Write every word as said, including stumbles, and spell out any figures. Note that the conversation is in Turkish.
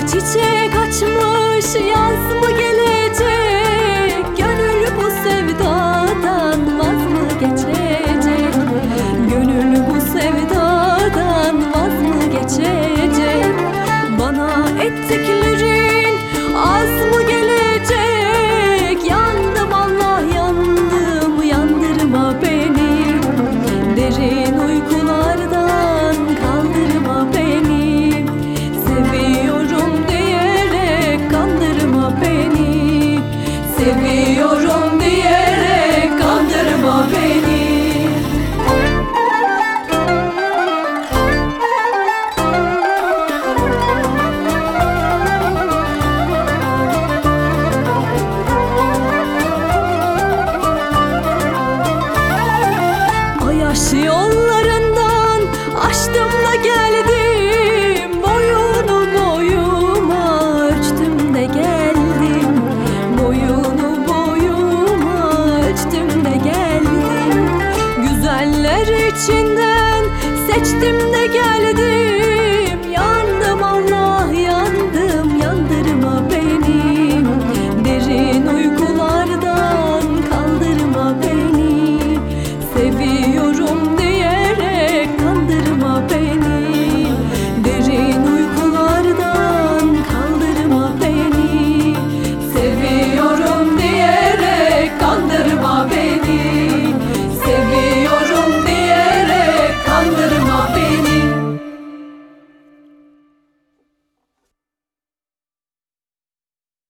Çiçek açmış, yaz mı gelecek? Gönül bu sevdadan vaz mı geçecek? Gönül bu sevdadan vaz mı geçecek? Bana ettiklerin az mı gelecek? Yandım Allah yandım, yandırma beni. Derin uykulardan kaldırma beni. Seviyorum diyerek kandırma beni. Seviyorum diyerek kandırma beni. Yaş yollarından aştım da geldim. Boyunu boyuma ölçtüm de geldim. Boyunu boyuma ölçtüm de geldim. Güzeller içinden seçtim de